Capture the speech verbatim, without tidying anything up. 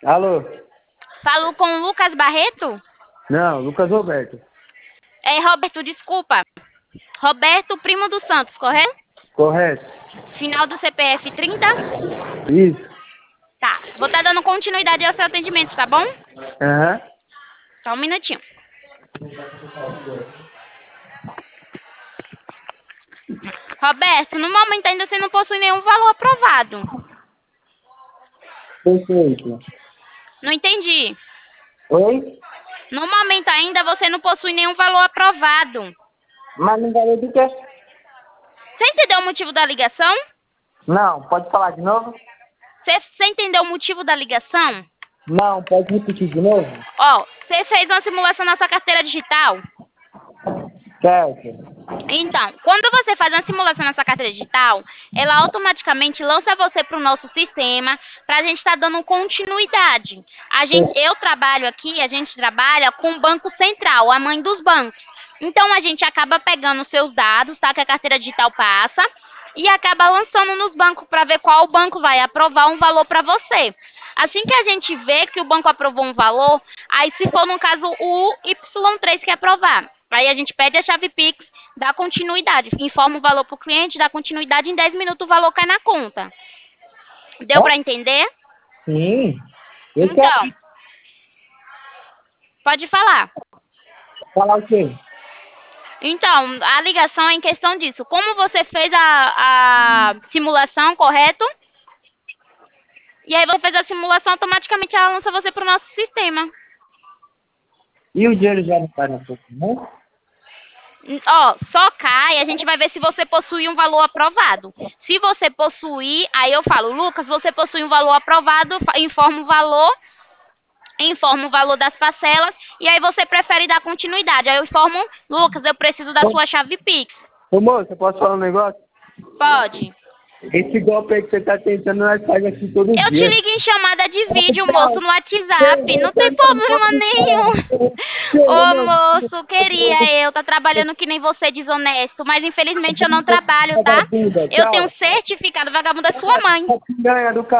Alô? Falo com o Lucas Barreto? Não, Lucas Roberto. É, Roberto, desculpa. Roberto, primo do Santos, correto? Correto. Final do C P F trinta? Isso. Tá. Vou estar dando continuidade ao seu atendimento, tá bom? Aham. Só um minutinho. Roberto, no momento ainda você não possui nenhum valor aprovado. Perfeito. Não entendi. Oi? No momento ainda você não possui nenhum valor aprovado. Mas não valeu do quê? Você entendeu o motivo da ligação? Não, pode falar de novo? Você, você entendeu o motivo da ligação? Não, pode repetir de novo? Ó, você fez uma simulação na sua carteira digital? Certo. Então, quando você faz uma simulação na sua carteira digital, ela automaticamente lança você para o nosso sistema para a gente estar dando continuidade. A gente, eu trabalho aqui, a gente trabalha com o Banco Central, a mãe dos bancos. Então, a gente acaba pegando os seus dados, tá, que a carteira digital passa, e acaba lançando nos bancos para ver qual banco vai aprovar um valor para você. Assim que a gente vê que o banco aprovou um valor, aí se for no caso o Y três que aprovar, aí a gente pede a chave Pix, dá continuidade, informa o valor para o cliente, dá continuidade, em dez minutos o valor cai na conta. Deu para entender? Sim. Eu Então, quero pode falar. falar o quê? Então, a ligação é em questão disso. Como você fez a, a simulação, correto? E aí você fez a simulação, automaticamente ela lança você para o nosso sistema. E o dinheiro já não cai na sua conta? Ó, só cai, a gente vai ver se você possui um valor aprovado. Se você possuir, aí eu falo, Lucas, você possui um valor aprovado, informa o valor, informa o valor das parcelas, e aí você prefere dar continuidade. Aí eu informo, Lucas, eu preciso da sua chave Pix. Ô, moço, eu posso falar um negócio? Pode. Esse golpe aí que você tá tentando, nós faz aqui todo Eu dia. te ligo em chamada de vídeo, moço, no WhatsApp. Não tem problema nenhum. Ô, moço, queria eu tá trabalhando que nem você, desonesto. Mas infelizmente eu não trabalho, tá? Eu tenho um certificado, vagabundo, da sua mãe. Ganha do